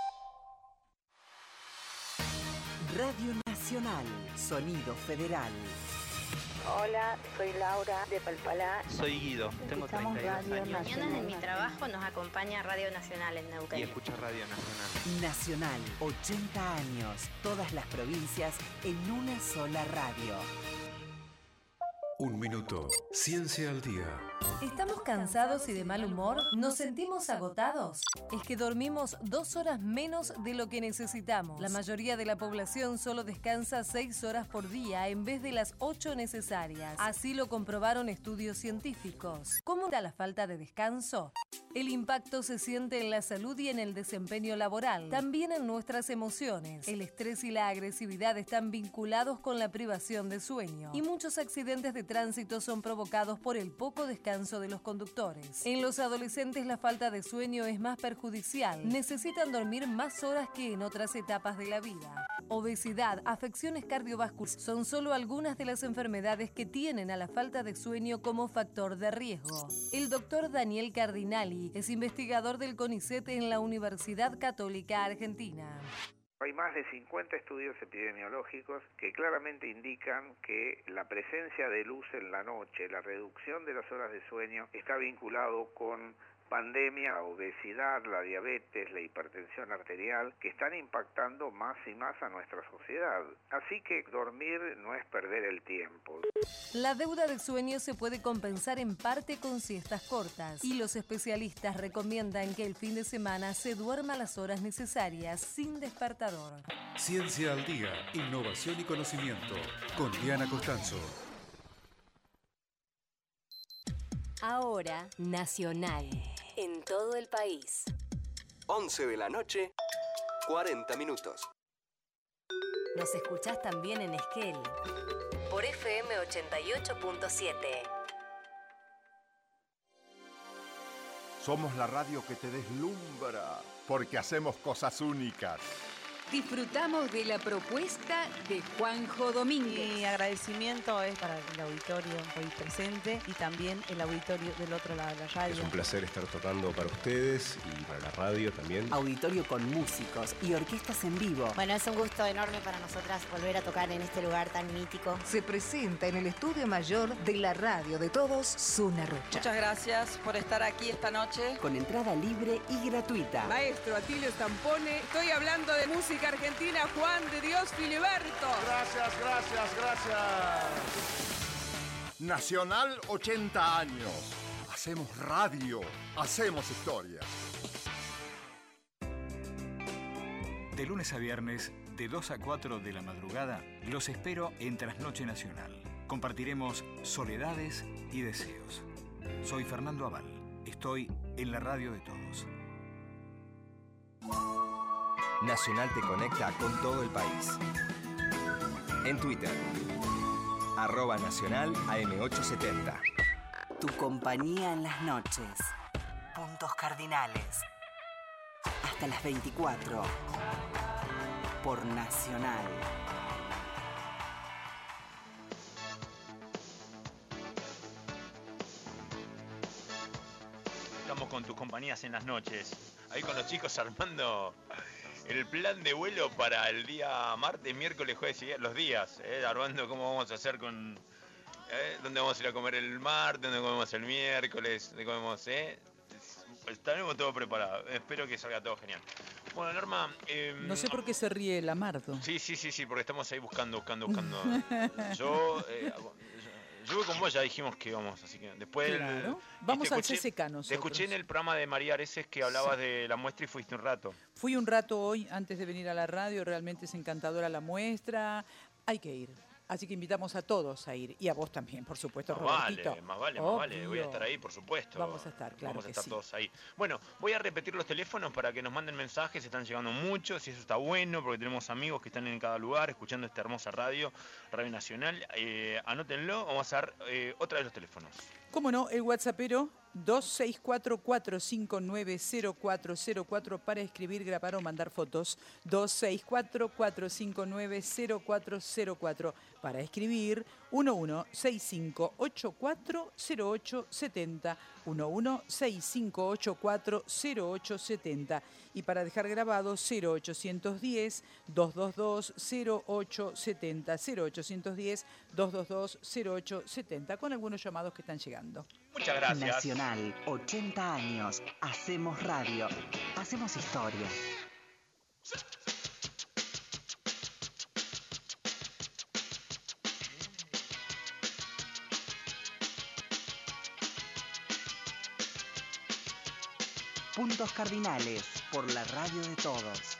Radio Nacional, sonido federal. Hola, soy Laura de Palpalá. Soy Guido, tengo 32 años. Mañana en mi trabajo nos acompaña Radio Nacional en Neuquén. Y escucho Radio Nacional. Nacional, 80 años, todas las provincias en una sola radio. Un minuto. Ciencia al día. ¿Estamos cansados y de mal humor? ¿Nos sentimos agotados? Es que dormimos 2 horas menos de lo que necesitamos. La mayoría de la población solo descansa 6 horas por día en vez de las 8 necesarias. Así lo comprobaron estudios científicos. ¿Cómo da la falta de descanso? El impacto se siente en la salud y en el desempeño laboral, también en nuestras emociones. El estrés y la agresividad están vinculados con la privación de sueño y muchos accidentes de tránsito son provocados por el poco descanso de los conductores. En los adolescentes la falta de sueño es más perjudicial. Necesitan dormir más horas que en otras etapas de la vida. Obesidad, afecciones cardiovasculares son solo algunas de las enfermedades que tienen a la falta de sueño como factor de riesgo. El doctor Daniel Cardinali es investigador del CONICET en la Universidad Católica Argentina. Hay más de 50 estudios epidemiológicos que claramente indican que la presencia de luz en la noche, la reducción de las horas de sueño, está vinculado con pandemia, la obesidad, la diabetes, la hipertensión arterial, que están impactando más y más a nuestra sociedad. Así que dormir no es perder el tiempo. La deuda de sueño se puede compensar en parte con siestas cortas y los especialistas recomiendan que el fin de semana se duerma las horas necesarias sin despertador. Ciencia al día. Innovación y conocimiento. Con Diana Costanzo. Ahora, Nacional. En todo el país. 11 de la noche, 40 minutos. Nos escuchás también en Esquel. Por FM 88.7. Somos la radio que te deslumbra, porque hacemos cosas únicas. Disfrutamos de la propuesta de Juanjo Domínguez. Mi agradecimiento es para el auditorio hoy presente y también el auditorio del otro lado de la radio. Es un placer estar tocando para ustedes y para la radio también. Auditorio con músicos y orquestas en vivo. Bueno, es un gusto enorme para nosotras volver a tocar en este lugar tan mítico. Se presenta en el estudio mayor de la radio de todos, Zuna Rocha. Muchas gracias por estar aquí esta noche. Con entrada libre y gratuita. Maestro Atilio Stampone, estoy hablando de música argentina, Juan de Dios Filiberto. Gracias. Nacional 80 años. Hacemos radio, hacemos historia. De lunes a viernes, de 2 a 4 de la madrugada, los espero en Trasnoche Nacional. Compartiremos soledades y deseos. Soy Fernando Aval. Estoy en la radio de todos. Nacional te conecta con todo el país. En Twitter, @Nacional AM870. Tu compañía en las noches. Puntos cardinales. Hasta las 24. Por Nacional. Estamos con tus compañías en las noches. Ahí con los chicos armando el plan de vuelo para el día martes, miércoles, jueves y los días. Armando cómo vamos a hacer con... dónde vamos a ir a comer el martes, dónde comemos el miércoles, dónde comemos... Estaremos todo preparado. Espero que salga todo genial. Bueno, Norma... no sé por qué se ríe Lamardo. Sí, porque estamos ahí buscando. Yo con vos ya dijimos que íbamos, así que después... Claro. Vamos al CCK nosotros. Te escuché en el programa de María Areces que hablabas de la muestra y fuiste un rato. Fui un rato hoy antes de venir a la radio, realmente es encantadora la muestra. Hay que ir. Así que invitamos a todos a ir. Y a vos también, por supuesto, Robertito. Más vale. Voy a estar ahí, por supuesto. Vamos a estar, claro. Vamos a estar todos ahí. Bueno, voy a repetir los teléfonos para que nos manden mensajes. Están llegando muchos y eso está bueno porque tenemos amigos que están en cada lugar escuchando esta hermosa radio, Radio Nacional. Anótenlo. Vamos a dar otra vez los teléfonos. ¿Cómo no? El WhatsAppero 264-459-0404 para escribir, grabar o mandar fotos. 264-459-0404 para escribir. 1165-840870. 1165-840870. Y para dejar grabado 0810-222-0870. 0810-222-0870 con algunos llamados que están llegando. Muchas gracias. Nacional, 80 años. Hacemos radio. Hacemos historia. Puntos Cardinales, por la radio de todos.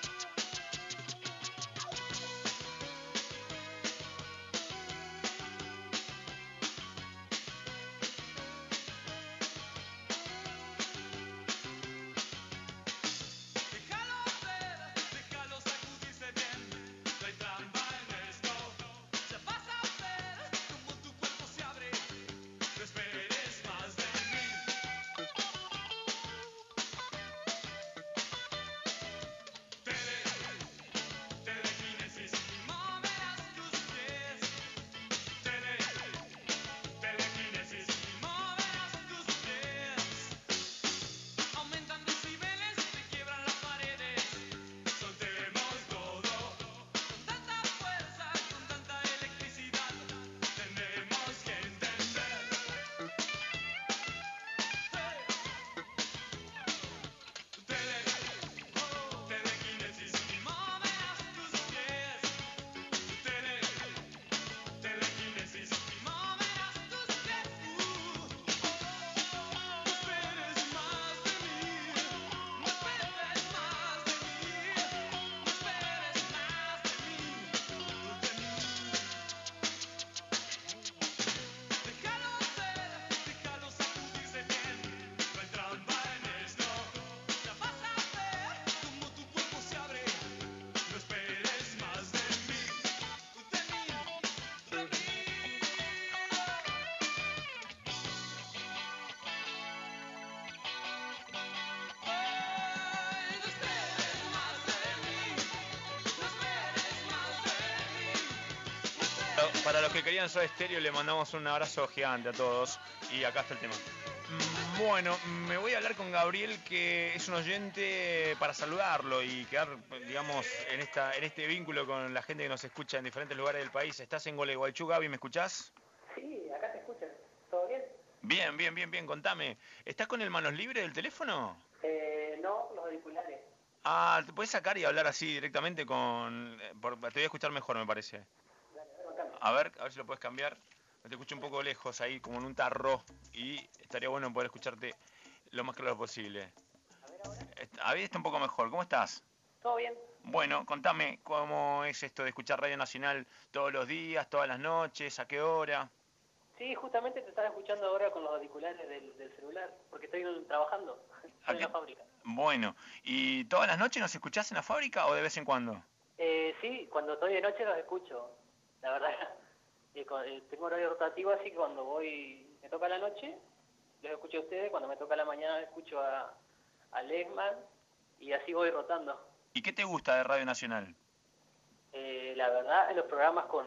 Para los que querían Soda Stereo, le mandamos un abrazo gigante a todos. Y acá está el tema. Bueno, me voy a hablar con Gabriel, que es un oyente, para saludarlo y quedar, digamos, en este vínculo con la gente que nos escucha en diferentes lugares del país. ¿Estás en Gualeguaychú, Gaby? ¿Me escuchás? Sí, acá te escuchan. ¿Todo bien? Bien. Contame. ¿Estás con el manos libres del teléfono? No, los auriculares. Ah, ¿te puedes sacar y hablar así directamente con...? Te voy a escuchar mejor, me parece. A ver si lo puedes cambiar. Te escucho un poco lejos ahí, como en un tarro. Y estaría bueno poder escucharte lo más claro posible. A ver, está un poco mejor. ¿Cómo estás? ¿Todo bien? Bueno, contame, ¿cómo es esto de escuchar Radio Nacional todos los días, todas las noches? ¿A qué hora? Sí, justamente te estaba escuchando ahora con los auriculares del celular, porque estoy trabajando en la fábrica. Bueno, ¿y todas las noches nos escuchás en la fábrica o de vez en cuando? Sí, cuando estoy de noche los escucho. La verdad, tengo horario rotativo, así que cuando me toca la noche, los escucho a ustedes, cuando me toca la mañana escucho a Legman, y así voy rotando. ¿Y qué te gusta de Radio Nacional? La verdad, en los programas con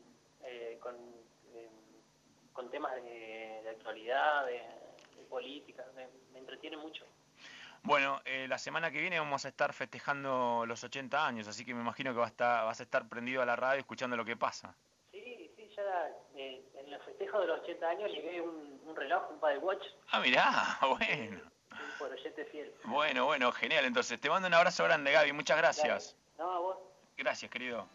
temas de actualidad, de política, me entretiene mucho. Bueno, la semana que viene vamos a estar festejando los 80 años, así que me imagino que vas a estar prendido a la radio escuchando lo que pasa. Sí, ya en el festejo de los 80 años llegué un reloj, un Paddle Watch. Ah, mirá, bueno. Por oyente fiel. Bueno, genial. Entonces, te mando un abrazo grande, Gaby. Muchas gracias. Dale. No, a vos. Gracias, querido.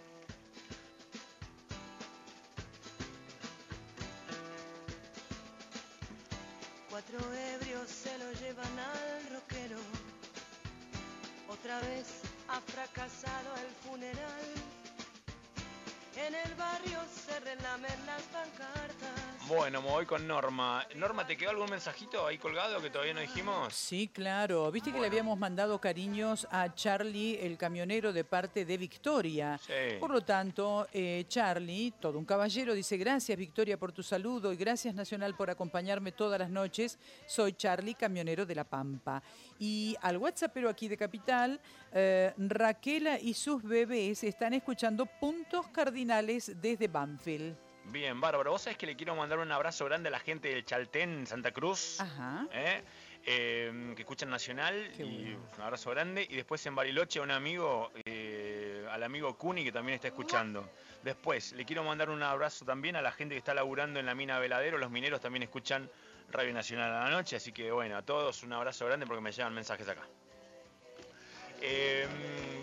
Cuatro ebrios se lo llevan al rockero. Otra vez ha fracasado el funeral. En el barrio se relamen las pancartas. Bueno, me voy con Norma. Norma, ¿te quedó algún mensajito ahí colgado que todavía no dijimos? Sí, claro. Viste que le habíamos mandado cariños a Charlie, el camionero, de parte de Victoria. Sí. Por lo tanto, Charlie, todo un caballero, dice: gracias, Victoria, por tu saludo, y gracias, Nacional, por acompañarme todas las noches. Soy Charlie, camionero de La Pampa. Y al WhatsAppero aquí de Capital, Raquela y sus bebés están escuchando Puntos Cardinales desde Banfield. Bien, bárbaro. Vos sabés que le quiero mandar un abrazo grande a la gente del Chaltén, Santa Cruz. Ajá. Que escuchan Nacional. Qué y bueno. un abrazo grande. Y después en Bariloche a un amigo, al amigo Cuni, que también está escuchando. Después le quiero mandar un abrazo también a la gente que está laburando en la mina Veladero. Los mineros también escuchan Radio Nacional a la noche. Así que bueno, a todos un abrazo grande porque me llegan mensajes acá.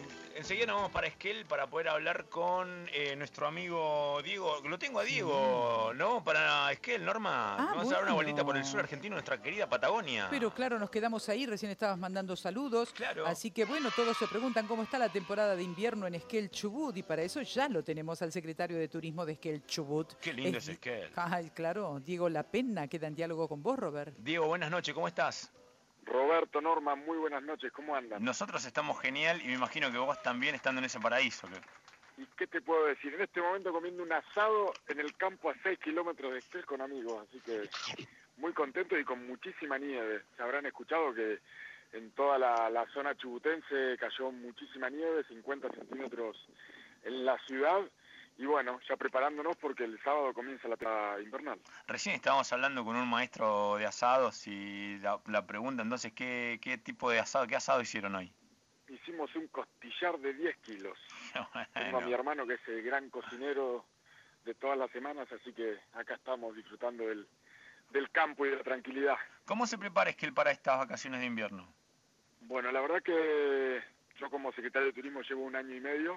enseguida nos vamos para Esquel para poder hablar con nuestro amigo Diego. Lo tengo a Diego, ¿no? Para Esquel, Norma. Vamos a dar una vueltita por el sur argentino, nuestra querida Patagonia. Pero claro, nos quedamos ahí, recién estabas mandando saludos. Claro. Así que bueno, todos se preguntan cómo está la temporada de invierno en Esquel Chubut, y para eso ya lo tenemos al secretario de Turismo de Esquel Chubut. Qué lindo es Esquel. Ay, claro, Diego Lapena queda en diálogo con vos, Robert. Diego, buenas noches, ¿cómo estás? Roberto, Norma, muy buenas noches, ¿cómo andan? Nosotros estamos genial y me imagino que vos también estando en ese paraíso. ¿Y qué te puedo decir? En este momento comiendo un asado en el campo a 6 kilómetros de Esquel con amigos, así que muy contento y con muchísima nieve. Se habrán escuchado que en toda la zona chubutense cayó muchísima nieve, 50 centímetros en la ciudad. Y bueno, ya preparándonos porque el sábado comienza la temporada invernal. Recién estábamos hablando con un maestro de asados y la pregunta entonces, ¿qué tipo de asado, qué asado hicieron hoy? Hicimos un costillar de 10 kilos. Bueno. Tengo a mi hermano que es el gran cocinero de todas las semanas, así que acá estamos disfrutando del campo y de la tranquilidad. ¿Cómo se prepara Esquel para estas vacaciones de invierno? Bueno, la verdad que yo como secretario de Turismo llevo 1 año y medio.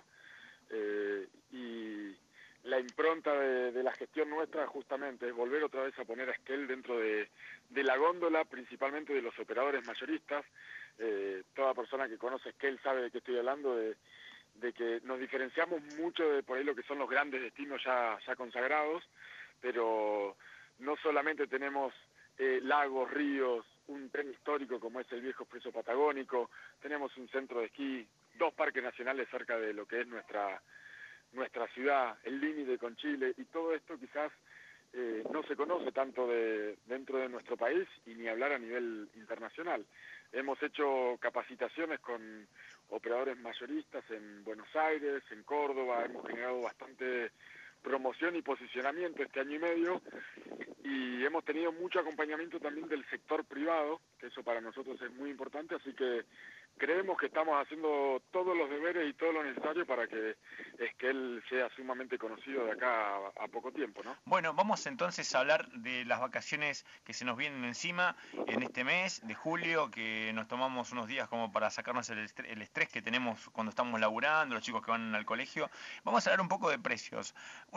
Y la impronta de la gestión nuestra justamente es volver otra vez a poner a Esquel dentro de la góndola, principalmente de los operadores mayoristas. Toda persona que conoce Esquel sabe de qué estoy hablando, de que nos diferenciamos mucho de por ahí lo que son los grandes destinos ya consagrados, pero no solamente tenemos lagos, ríos, un tren histórico como es el viejo expreso patagónico, tenemos un centro de esquí, 2 parques nacionales cerca de lo que es nuestra ciudad, el límite con Chile, y todo esto quizás no se conoce tanto dentro de nuestro país y ni hablar a nivel internacional. Hemos hecho capacitaciones con operadores mayoristas en Buenos Aires, en Córdoba, hemos generado bastante promoción y posicionamiento este año y medio, y hemos tenido mucho acompañamiento también del sector privado, que eso para nosotros es muy importante, así que creemos que estamos haciendo todos los deberes y todo lo necesario para que Esquel sea sumamente conocido de acá a poco tiempo, ¿no? Bueno, vamos entonces a hablar de las vacaciones que se nos vienen encima en este mes de julio, que nos tomamos unos días como para sacarnos el estrés que tenemos cuando estamos laburando, los chicos que van al colegio. Vamos a hablar un poco de precios.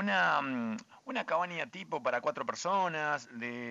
Una cabaña tipo para 4 personas,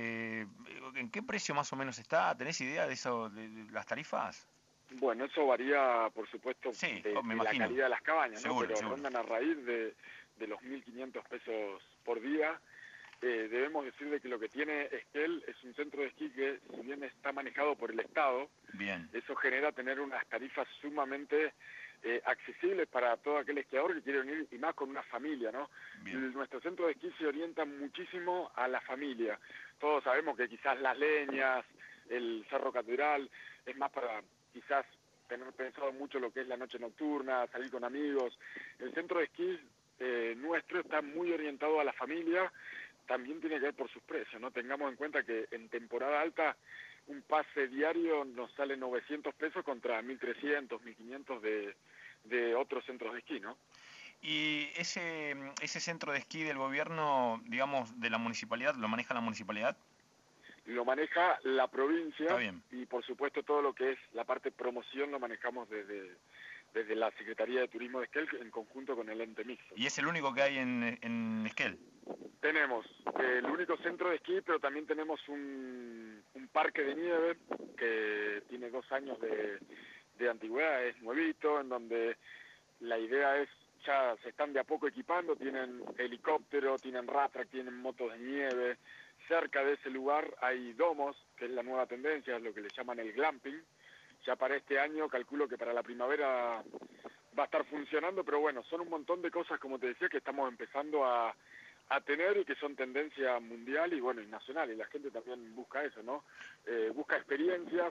¿en qué precio más o menos está? ¿Tenés idea de eso, de las tarifas? Bueno, eso varía, por supuesto, sí, de la calidad de las cabañas, ¿no? Pero rondan a raíz de los 1.500 pesos por día. Debemos decir de que lo que tiene Esquel es un centro de esquí que, si bien está manejado por el Estado, bien, eso genera tener unas tarifas sumamente accesibles para todo aquel esquiador que quiere venir, y más con una familia, ¿no? Nuestro centro de esquí se orienta muchísimo a la familia. Todos sabemos que quizás Las Leñas, el Cerro Catedral, es más para quizás tener pensado mucho lo que es la noche nocturna, salir con amigos. El centro de esquí nuestro está muy orientado a la familia, también tiene que ver por sus precios, ¿no? Tengamos en cuenta que en temporada alta un pase diario nos sale 900 pesos contra 1.300, 1.500 de otros centros de esquí, ¿no? ¿Y ese centro de esquí del gobierno, digamos, de la municipalidad, lo maneja la municipalidad? Lo maneja la provincia. Está bien. Y por supuesto todo lo que es la parte promoción lo manejamos desde la Secretaría de Turismo de Esquel en conjunto con el ente mixto. ¿Y es el único que hay en Esquel? Tenemos el único centro de esquí, pero también tenemos un parque de nieve que tiene 2 años de antigüedad, es nuevito, en donde la idea es, ya se están de a poco equipando, tienen helicóptero, tienen ratrack, tienen motos de nieve. Cerca de ese lugar hay domos, que es la nueva tendencia, es lo que le llaman el glamping. Ya para este año calculo que para la primavera va a estar funcionando, pero bueno, son un montón de cosas, como te decía, que estamos empezando a tener y que son tendencia mundial y bueno, y nacional, y la gente también busca eso, ¿no? Busca experiencias,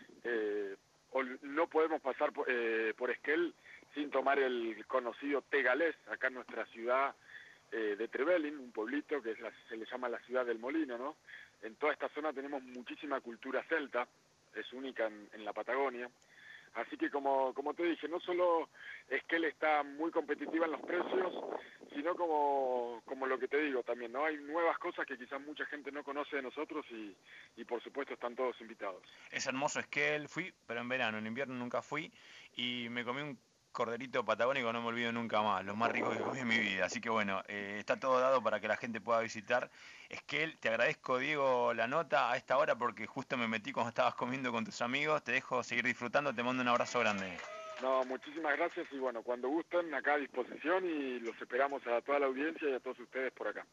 no podemos pasar por Esquel sin tomar el conocido té galés, acá en nuestra ciudad de Trevelin, un pueblito que se le llama la ciudad del molino, ¿no? En toda esta zona tenemos muchísima cultura celta, es única en la Patagonia. Así que como te dije, no solo Esquel está muy competitiva en los precios, sino como lo que te digo también, ¿no? Hay nuevas cosas que quizás mucha gente no conoce de nosotros y por supuesto están todos invitados. Es hermoso Esquel, fui, pero en verano, en invierno nunca fui, y me comí corderito patagónico no me olvido nunca más, lo más rico que comí en mi vida. Así que bueno, está todo dado para que la gente pueda visitar Esquel. Te agradezco, Diego, la nota a esta hora porque justo me metí cuando estabas comiendo con tus amigos. Te dejo seguir disfrutando, te mando un abrazo grande. No, muchísimas gracias y bueno, cuando gusten, acá a disposición y los esperamos a toda la audiencia y a todos ustedes por acá.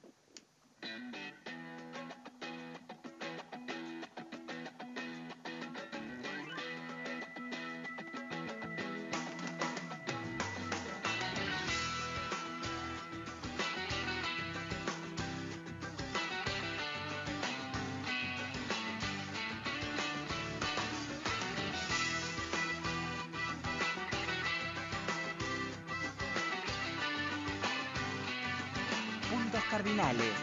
Puntos cardinales.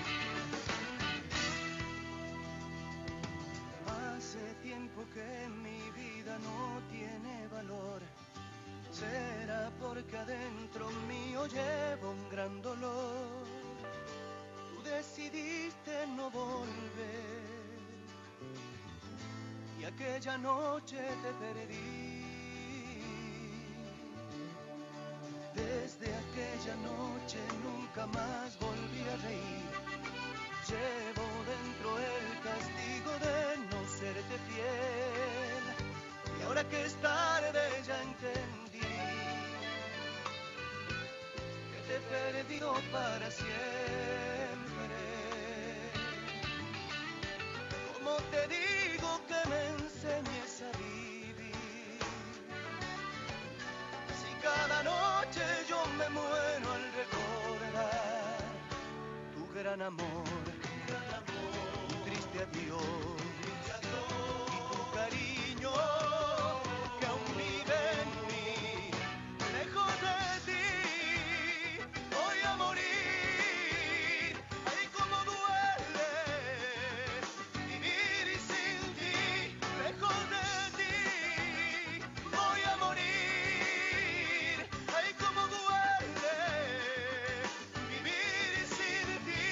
Hace tiempo que mi vida no tiene valor. Será porque adentro mío llevo un gran dolor. Tú decidiste no volver y aquella noche te perdí. Desde aquella noche nunca más volví a reír. Llevo dentro el castigo de no serte fiel. Y ahora que es tarde ya entendí que te he perdido para siempre. ¿Cómo te digo que me enseñes a vivir? Si cada noche yo me muero al recordar tu gran amor, tu triste adiós y tu cariño que aún vive en mí. Lejos de ti voy a morir. Ay, cómo duele vivir sin ti. Lejos de ti voy a morir. Ay, cómo duele vivir sin ti.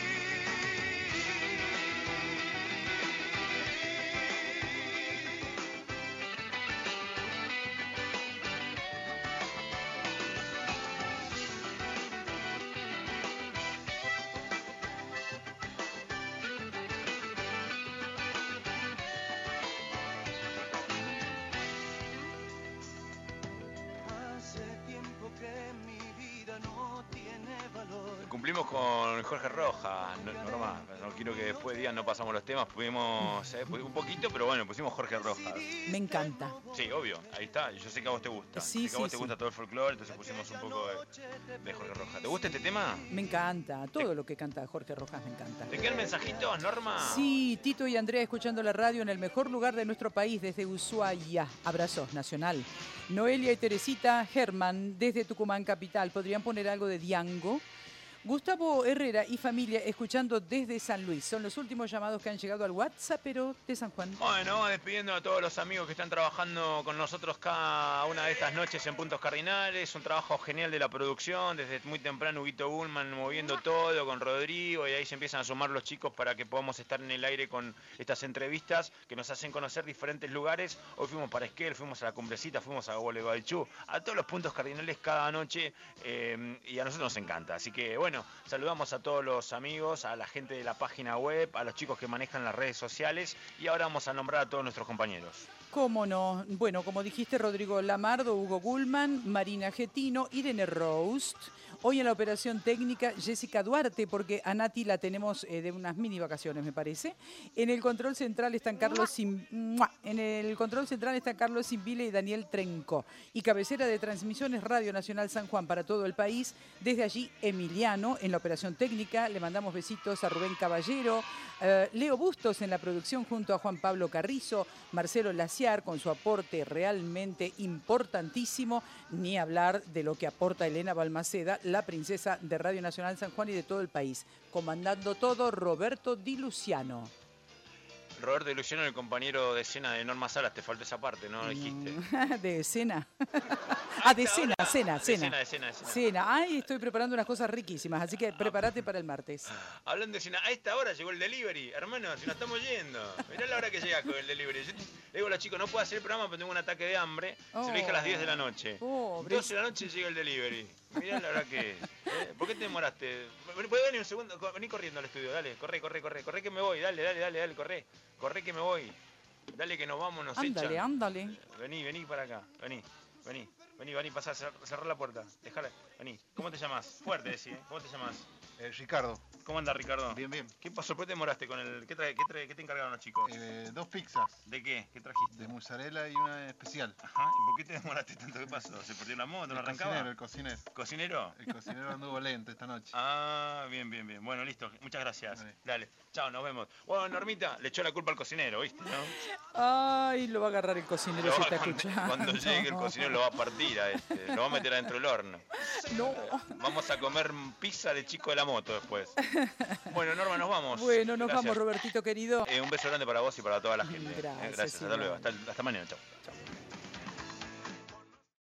Hace tiempo que mi vida no tiene valor. Cumplimos con Jorge Rojas, Norma. No quiero que después digan no pasamos los temas, pudimos un poquito, pero bueno, pusimos Jorge Rojas. Me encanta. Sí, obvio, ahí está. Yo sé que a vos te gusta. Sí, sé que a vos sí, te gusta todo el folclore, entonces pusimos un poco de Jorge Rojas. ¿Te gusta este tema? Me encanta. Todo lo que canta Jorge Rojas me encanta. ¿Te quedan mensajitos, Norma? Sí, Tito y Andrea escuchando la radio en el mejor lugar de nuestro país, desde Ushuaia. Abrazos, Nacional. Noelia y Teresita Germán, desde Tucumán Capital. ¿Podrían poner algo de Diango? Gustavo Herrera y familia escuchando desde San Luis. Son los últimos llamados que han llegado al WhatsApp, pero de San Juan. Bueno, vamos despidiendo a todos los amigos que están trabajando con nosotros cada una de estas noches en Puntos Cardinales. Un trabajo genial de la producción, desde muy temprano Huguito Bullman moviendo todo con Rodrigo, y ahí se empiezan a sumar los chicos para que podamos estar en el aire con estas entrevistas que nos hacen conocer diferentes lugares. Hoy fuimos para Esquel, fuimos a la Cumbrecita, fuimos a Gualeguaychú, a todos los Puntos Cardinales cada noche, y a nosotros nos encanta. Así que bueno, saludamos a todos los amigos, a la gente de la página web, a los chicos que manejan las redes sociales, y ahora vamos a nombrar a todos nuestros compañeros. ¿Cómo no? Bueno, como dijiste, Rodrigo Lamardo, Hugo Gullman, Marina Getino, Irene Roust. Hoy en la operación técnica, Jessica Duarte, porque a Nati la tenemos de unas mini vacaciones, me parece. En el control central están Carlos Simbile y Daniel Trenco. Y cabecera de transmisiones Radio Nacional San Juan para todo el país. Desde allí, Emiliano en la operación técnica. Le mandamos besitos a Rubén Caballero. Leo Bustos en la producción junto a Juan Pablo Carrizo. Marcelo Laciar con su aporte realmente importantísimo. Ni hablar de lo que aporta Elena Balmaceda, la princesa de Radio Nacional San Juan y de todo el país. Comandando todo, Roberto Di Luciano. Roberto Di Luciano, el compañero de escena de Norma Salas, te faltó esa parte, ¿no? Dijiste. ¿De escena? de cena. Cena. Ay, estoy preparando unas cosas riquísimas, así que prepárate para el martes. Hablando de cena, a esta hora llegó el delivery. Hermano, si nos estamos yendo. Mirá la hora que llega con el delivery. Yo le digo a los chicos, no puedo hacer el programa porque tengo un ataque de hambre. Se lo dije a las 10 de la noche. 12 de la noche llega el delivery. Mirá la hora que es. ¿Por qué te demoraste? ¿Puedes venir un segundo? Vení corriendo al estudio, dale. Corre que me voy. Dale, corre que me voy. Dale que nos vamos, nos echan. Ándale. Vení para acá. Vení, pasá, cerrá la puerta. Dejala, vení. ¿Cómo te llamas? Fuerte, decí, ¿Cómo te llamas? Ricardo. ¿Cómo andás, Ricardo? Bien. ¿Qué pasó? ¿Por qué te demoraste con el...? ¿Qué te encargaron los chicos? 2 pizzas. ¿De qué? ¿Qué trajiste? De mozzarella y una especial. Ajá. ¿Y por qué te demoraste tanto? ¿Qué pasó? ¿Se perdió la moto? ¿No arrancaba? El cocinero. ¿Cocinero? El cocinero anduvo lento esta noche. Ah, bien. Bueno, listo. Muchas gracias. Dale. Chao, nos vemos. Bueno, Normita, le echó la culpa al cocinero, ¿viste? ¿No? Ay, lo va a agarrar el cocinero si está escuchando. Cuando llegue el cocinero lo va a partir a este. Lo va a meter adentro del horno. No. Vamos a comer pizza de chico de la moto después. Bueno, Norma, nos vamos. Bueno, nos vamos, Robertito querido. Un beso grande para vos y para toda la gente. Gracias. Hasta luego. Hasta mañana. Chao.